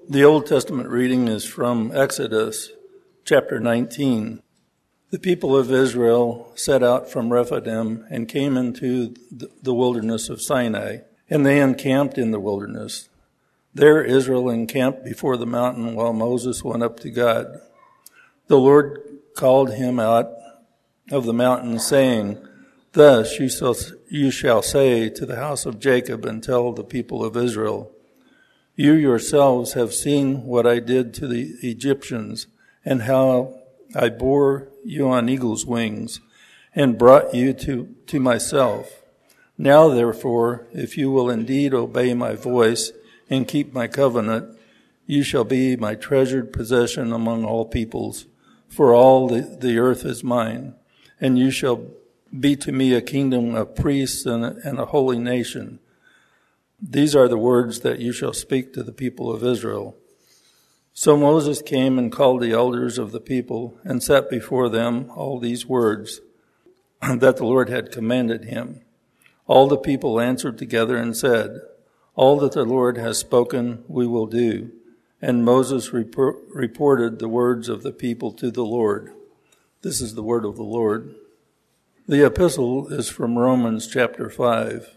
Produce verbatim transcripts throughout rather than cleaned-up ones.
The Old Testament reading is from Exodus chapter nineteen. The people of Israel set out from Rephidim and came into the wilderness of Sinai, and they encamped in the wilderness. There Israel encamped before the mountain while Moses went up to God. The Lord called him out of the mountain, saying, Thus you shall, you shall say to the house of Jacob and tell the people of Israel, You yourselves have seen what I did to the Egyptians, and how I bore you on eagle's wings, and brought you to, to myself. Now, therefore, if you will indeed obey my voice and keep my covenant, you shall be my treasured possession among all peoples, for all the, the earth is mine, and you shall be to me a kingdom of priests and a, and a holy nation. These are the words that you shall speak to the people of Israel. So Moses came and called the elders of the people and set before them all these words that the Lord had commanded him. All the people answered together and said, All that the Lord has spoken we will do. And Moses repor- reported the words of the people to the Lord. This is the word of the Lord. The epistle is from Romans chapter five.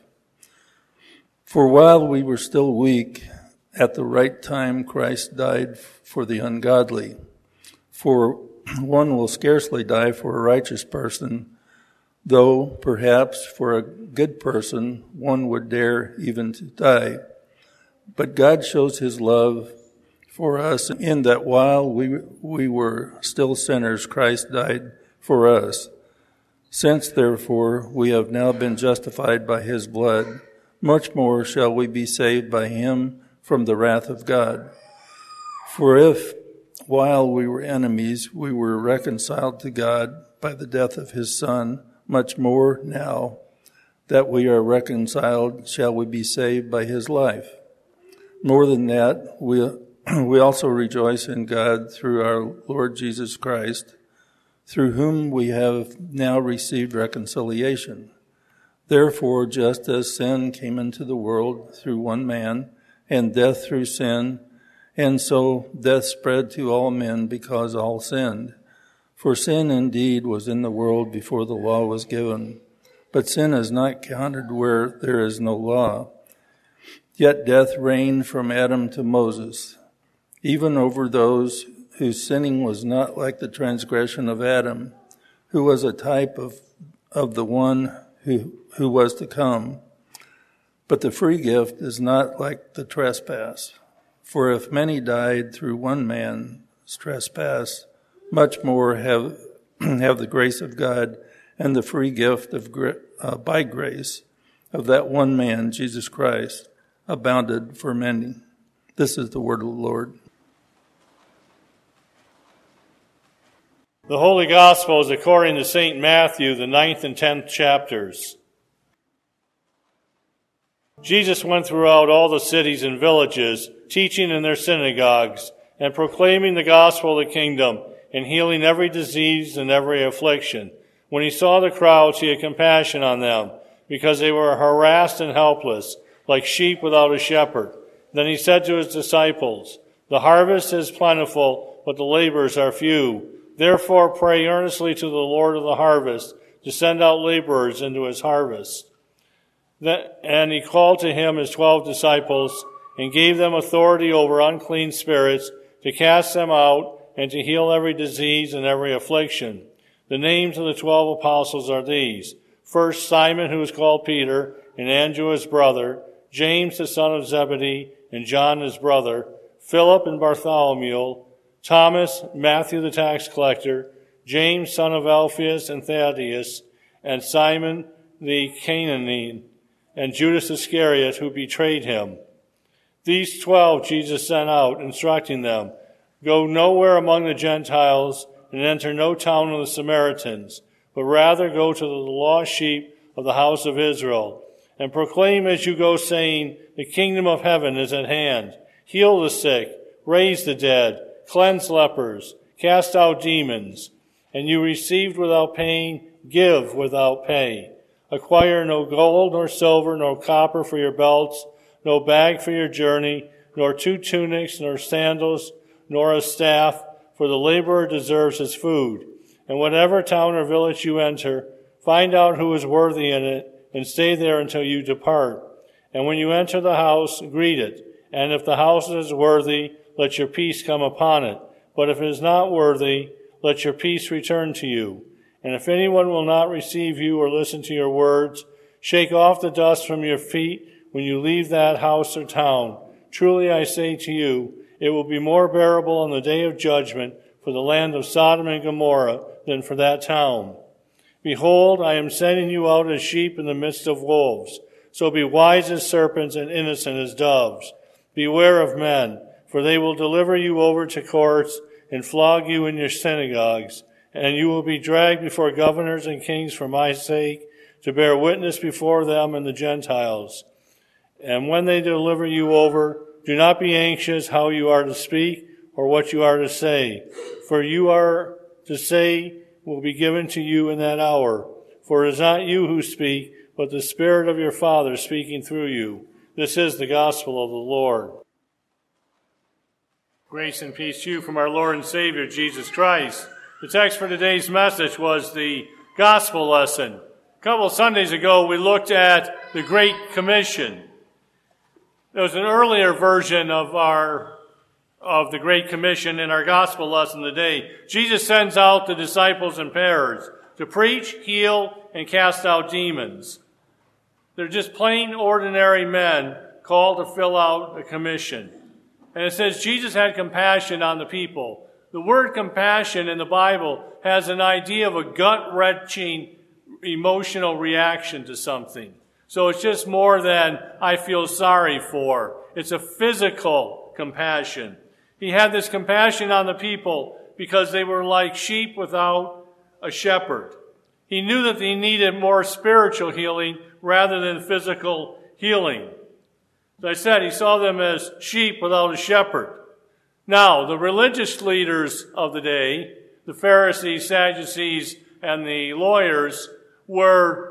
For while we were still weak, at the right time Christ died for the ungodly. For one will scarcely die for a righteous person, though perhaps for a good person one would dare even to die. But God shows his love for us in that while we we were still sinners, Christ died for us. Since, therefore, we have now been justified by his blood, much more shall we be saved by him from the wrath of God. For if, while we were enemies, we were reconciled to God by the death of his Son, much more now that we are reconciled shall we be saved by his life. More than that, we, we also rejoice in God through our Lord Jesus Christ, through whom we have now received reconciliation. Therefore, just as sin came into the world through one man, and death through sin, and so death spread to all men because all sinned. For sin indeed was in the world before the law was given, but sin is not counted where there is no law. Yet death reigned from Adam to Moses, even over those whose sinning was not like the transgression of Adam, who was a type of, of the one who, who was to come. But the free gift is not like the trespass. For if many died through one man's trespass, much more have have the grace of God and the free gift of uh, by grace of that one man, Jesus Christ, abounded for many. This is the word of the Lord. The Holy Gospel is according to Saint Matthew, the ninth and tenth chapters. Jesus went throughout all the cities and villages, teaching in their synagogues, and proclaiming the gospel of the kingdom, and healing every disease and every affliction. When he saw the crowds, he had compassion on them, because they were harassed and helpless, like sheep without a shepherd. Then he said to his disciples, The harvest is plentiful, but the laborers are few. Therefore pray earnestly to the Lord of the harvest to send out laborers into his harvest. Then, and he called to him his twelve disciples and gave them authority over unclean spirits to cast them out and to heal every disease and every affliction. The names of the twelve apostles are these. First, Simon, who is called Peter, and Andrew his brother, James the son of Zebedee, and John his brother, Philip and Bartholomew, Thomas, Matthew the tax collector, James son of Alphaeus and Thaddeus, and Simon the Canaanite, and Judas Iscariot, who betrayed him. These twelve Jesus sent out, instructing them, Go nowhere among the Gentiles, and enter no town of the Samaritans, but rather go to the lost sheep of the house of Israel, and proclaim as you go, saying, The kingdom of heaven is at hand. Heal the sick, raise the dead, cleanse lepers, cast out demons, and you received without paying, give without pay. Acquire no gold, nor silver, nor copper for your belts, no bag for your journey, nor two tunics, nor sandals, nor a staff, for the laborer deserves his food. And whatever town or village you enter, find out who is worthy in it, and stay there until you depart. And when you enter the house, greet it. And if the house is worthy, let your peace come upon it. But if it is not worthy, let your peace return to you. And if anyone will not receive you or listen to your words, shake off the dust from your feet when you leave that house or town. Truly I say to you, it will be more bearable on the day of judgment for the land of Sodom and Gomorrah than for that town. Behold, I am sending you out as sheep in the midst of wolves. So be wise as serpents and innocent as doves. Beware of men, for they will deliver you over to courts and flog you in your synagogues, and you will be dragged before governors and kings for my sake, to bear witness before them and the Gentiles. And when they deliver you over, do not be anxious how you are to speak or what you are to say, for you are to say will be given to you in that hour. For it is not you who speak, but the Spirit of your Father speaking through you. This is the gospel of the Lord. Grace and peace to you from our Lord and Savior, Jesus Christ. The text for today's message was the gospel lesson. A couple of Sundays ago, we looked at the Great Commission. There was an earlier version of our of the Great Commission in our gospel lesson today. Jesus sends out the disciples in pairs to preach, heal, and cast out demons. They're just plain, ordinary men called to fill out a commission. And it says Jesus had compassion on the people. The word compassion in the Bible has an idea of a gut-wrenching emotional reaction to something. So it's just more than I feel sorry for. It's a physical compassion. He had this compassion on the people because they were like sheep without a shepherd. He knew that they needed more spiritual healing rather than physical healing. As I said, he saw them as sheep without a shepherd. Now, the religious leaders of the day, the Pharisees, Sadducees, and the lawyers, were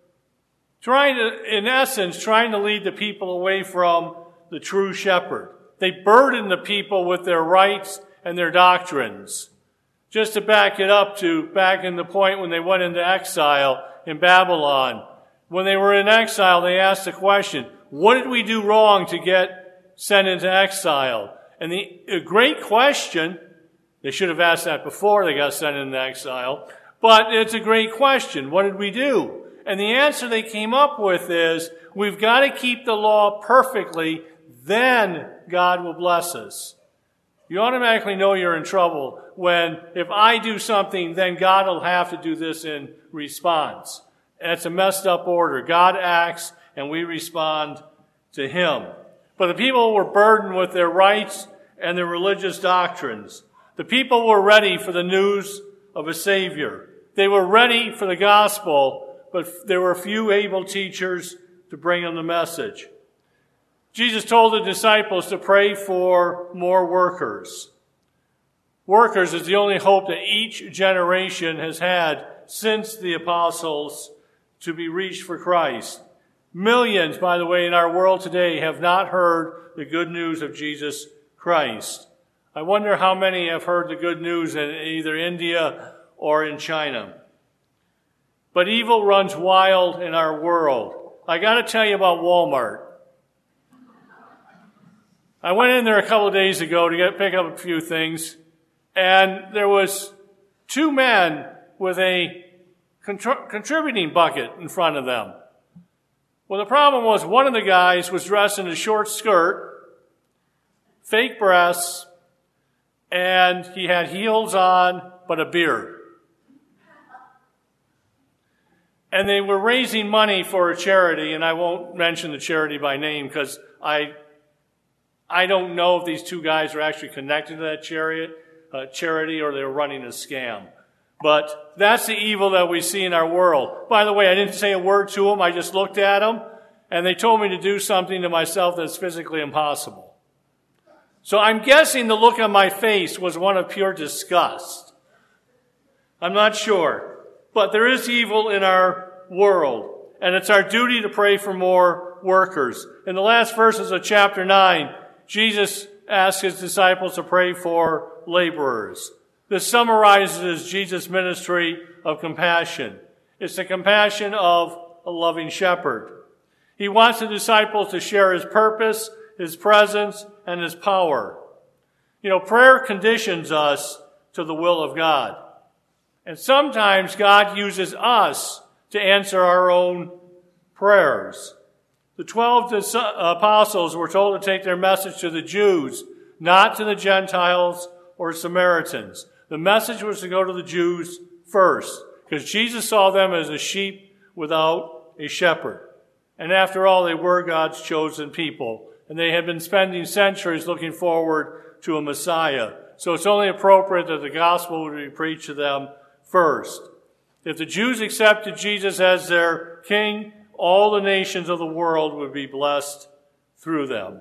trying to, in essence, trying to lead the people away from the true shepherd. They burdened the people with their rights and their doctrines. Just to back it up to back in the point when they went into exile in Babylon. When they were in exile, they asked the question, what did we do wrong to get sent into exile? And the a great question, they should have asked that before they got sent into exile, but it's a great question. What did we do? And the answer they came up with is, we've got to keep the law perfectly, then God will bless us. You automatically know you're in trouble when, if I do something, then God will have to do this in response. And it's a messed up order. God acts and we respond to Him. But the people were burdened with their rights and their religious doctrines. The people were ready for the news of a Savior. They were ready for the gospel, but there were few able teachers to bring them the message. Jesus told the disciples to pray for more workers. Workers is the only hope that each generation has had since the apostles to be reached for Christ. Millions, by the way, in our world today have not heard the good news of Jesus Christ. I wonder how many have heard the good news in either India or in China. But evil runs wild in our world. I got to tell you about Walmart. I went in there a couple of days ago to get pick up a few things, and there was two men with a contr- contributing bucket in front of them. Well, the problem was one of the guys was dressed in a short skirt, fake breasts, and he had heels on, but a beard. And they were raising money for a charity, and I won't mention the charity by name because I I don't know if these two guys are actually connected to that chariot, uh, charity or they're running a scam. But that's the evil that we see in our world. By the way, I didn't say a word to them. I just looked at them, and they told me to do something to myself that's physically impossible. So I'm guessing the look on my face was one of pure disgust. I'm not sure. But there is evil in our world, and it's our duty to pray for more workers. In the last verses of chapter nine, Jesus asked his disciples to pray for laborers. This summarizes Jesus' ministry of compassion. It's the compassion of a loving shepherd. He wants the disciples to share his purpose, his presence, and his power. You know, prayer conditions us to the will of God. And sometimes God uses us to answer our own prayers. The twelve apostles were told to take their message to the Jews, not to the Gentiles or Samaritans. The message was to go to the Jews first, because Jesus saw them as a sheep without a shepherd. And after all, they were God's chosen people, and they had been spending centuries looking forward to a Messiah. So it's only appropriate that the gospel would be preached to them first. If the Jews accepted Jesus as their king, all the nations of the world would be blessed through them.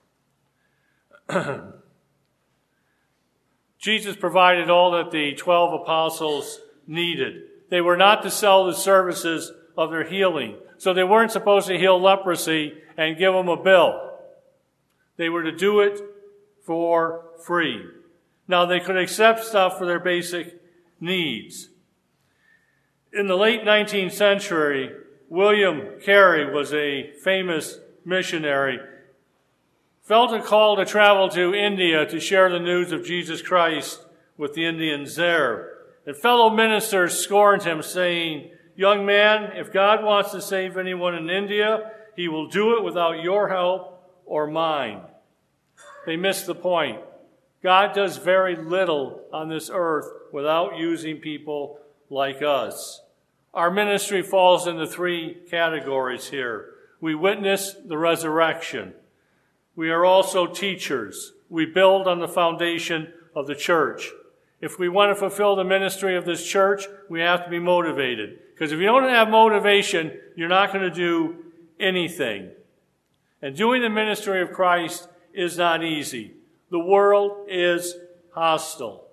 Jesus provided all that the twelve apostles needed. They were not to sell the services of their healing. So they weren't supposed to heal leprosy and give them a bill. They were to do it for free. Now, they could accept stuff for their basic needs. In the late nineteenth century, William Carey was a famous missionary, felt a call to travel to India to share the news of Jesus Christ with the Indians there. And fellow ministers scorned him, saying, "Young man, if God wants to save anyone in India, he will do it without your help or mine." They missed the point. God does very little on this earth without using people like us. Our ministry falls into three categories here. We witness the resurrection. We are also teachers. We build on the foundation of the church. If we want to fulfill the ministry of this church, we have to be motivated. Because if you don't have motivation, you're not going to do anything. And doing the ministry of Christ is not easy. The world is hostile.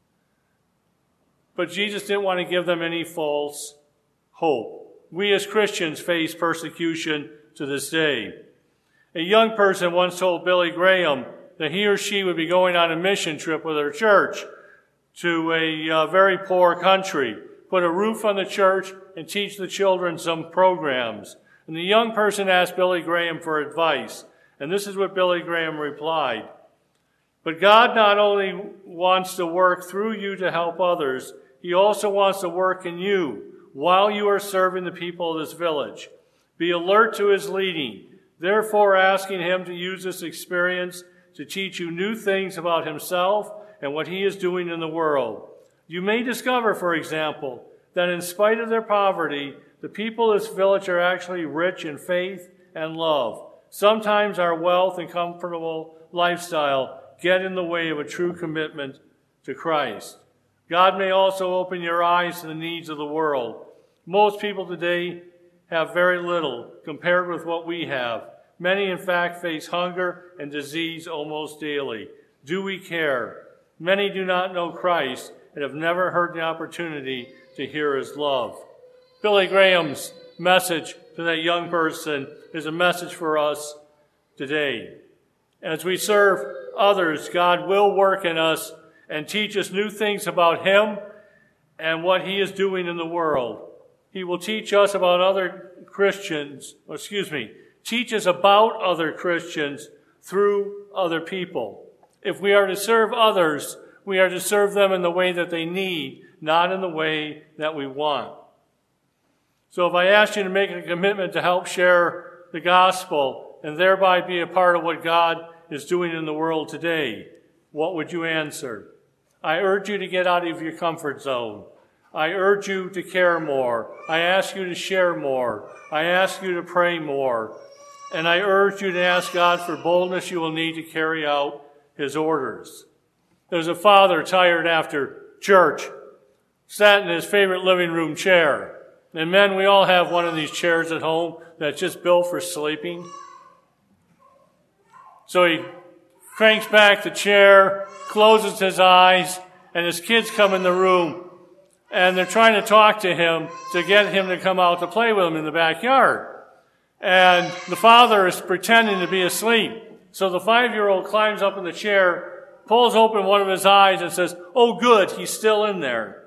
But Jesus didn't want to give them any false hope. We as Christians face persecution to this day. A young person once told Billy Graham that he or she would be going on a mission trip with their church to a uh, very poor country, put a roof on the church, and teach the children some programs. And the young person asked Billy Graham for advice. And this is what Billy Graham replied. "But God not only wants to work through you to help others, he also wants to work in you while you are serving the people of this village. Be alert to his leading, therefore asking him to use this experience to teach you new things about himself and what he is doing in the world. You may discover, for example, that in spite of their poverty, the people of this village are actually rich in faith and love. Sometimes our wealth and comfortable lifestyle get in the way of a true commitment to Christ. God may also open your eyes to the needs of the world. Most people today have very little compared with what we have. Many, in fact, face hunger and disease almost daily. Do we care? Many do not know Christ and have never heard the opportunity to hear his love." Billy Graham's message to that young person is a message for us today. As we serve others, God will work in us and teach us new things about him and what he is doing in the world. He will teach us about other Christians, excuse me, teach us about other Christians through other people. If we are to serve others, we are to serve them in the way that they need, not in the way that we want. So if I asked you to make a commitment to help share the gospel and thereby be a part of what God is doing in the world today, what would you answer? I urge you to get out of your comfort zone. I urge you to care more. I ask you to share more. I ask you to pray more. And I urge you to ask God for boldness you will need to carry out his orders. There's a father tired after church, sat in his favorite living room chair. And men, we all have one of these chairs at home that's just built for sleeping. So he cranks back the chair, closes his eyes, and his kids come in the room, and they're trying to talk to him to get him to come out to play with them in the backyard. And the father is pretending to be asleep. So the five-year-old climbs up in the chair, pulls open one of his eyes and says, "Oh, good, he's still in there."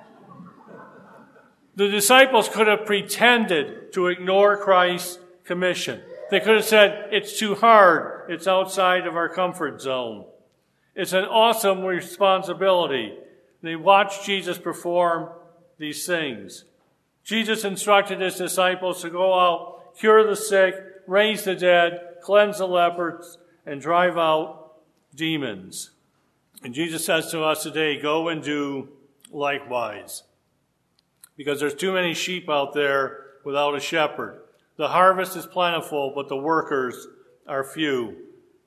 The disciples could have pretended to ignore Christ's commission. They could have said, "It's too hard. It's outside of our comfort zone." It's an awesome responsibility. They watched Jesus perform these things. Jesus instructed his disciples to go out, cure the sick, raise the dead, cleanse the lepers, and drive out demons. And Jesus says to us today, go and do likewise. Because there's too many sheep out there without a shepherd. The harvest is plentiful, but the workers are few.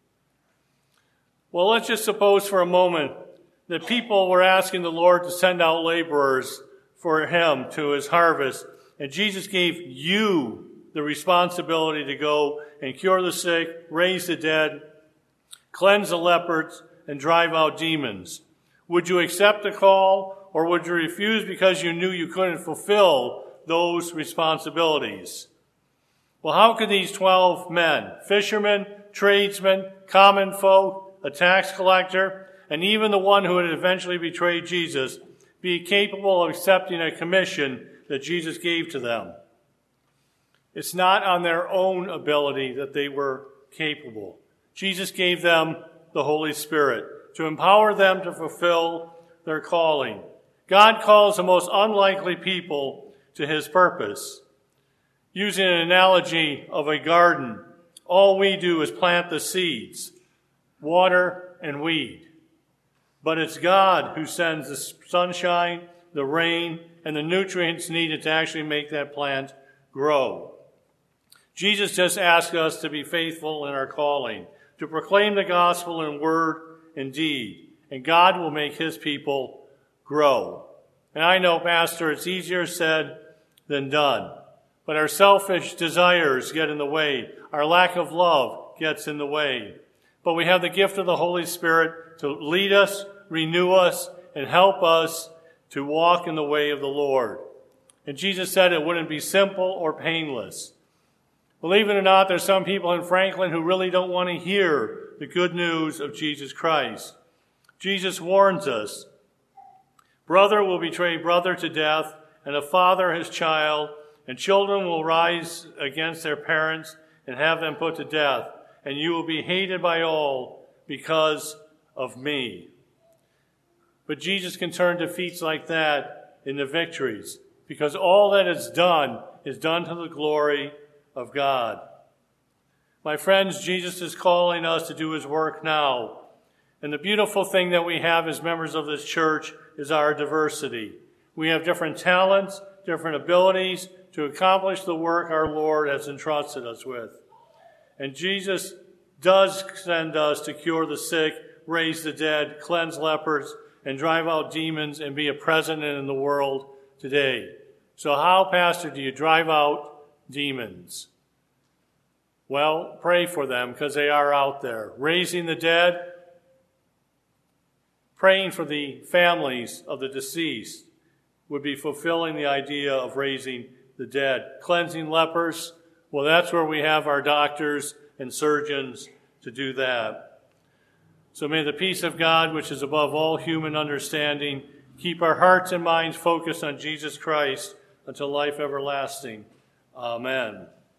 Well, let's just suppose for a moment that people were asking the Lord to send out laborers for him to his harvest, and Jesus gave you the responsibility to go and cure the sick, raise the dead, cleanse the lepers, and drive out demons. Would you accept the call, or would you refuse because you knew you couldn't fulfill those responsibilities? Well, how could these twelve men, fishermen, tradesmen, common folk, a tax collector, and even the one who would eventually betray Jesus, be capable of accepting a commission that Jesus gave to them? It's not on their own ability that they were capable. Jesus gave them the Holy Spirit to empower them to fulfill their calling. God calls the most unlikely people to his purpose. Using an analogy of a garden, all we do is plant the seeds, water, and weed. But it's God who sends the sunshine, the rain, and the nutrients needed to actually make that plant grow. Jesus just asks us to be faithful in our calling, to proclaim the gospel in word and deed, and God will make his people grow. And I know, Pastor, it's easier said than done, but our selfish desires get in the way. Our lack of love gets in the way. But we have the gift of the Holy Spirit to lead us, renew us, and help us to walk in the way of the Lord. And Jesus said it wouldn't be simple or painless. Believe it or not, there's some people in Franklin who really don't want to hear the good news of Jesus Christ. Jesus warns us, brother will betray brother to death, and a father his child, and children will rise against their parents and have them put to death. And you will be hated by all because of me. But Jesus can turn defeats like that into victories, because all that is done is done to the glory of God. My friends, Jesus is calling us to do his work now. And the beautiful thing that we have as members of this church is our diversity. We have different talents, different abilities to accomplish the work our Lord has entrusted us with. And Jesus does send us to cure the sick, raise the dead, cleanse lepers, and drive out demons and be a president in the world today. So how, Pastor, do you drive out demons? Well, pray for them because they are out there. Raising the dead, praying for the families of the deceased would be fulfilling the idea of raising the dead. Cleansing lepers, well, that's where we have our doctors and surgeons to do that. So may the peace of God, which is above all human understanding, keep our hearts and minds focused on Jesus Christ until life everlasting. Amen.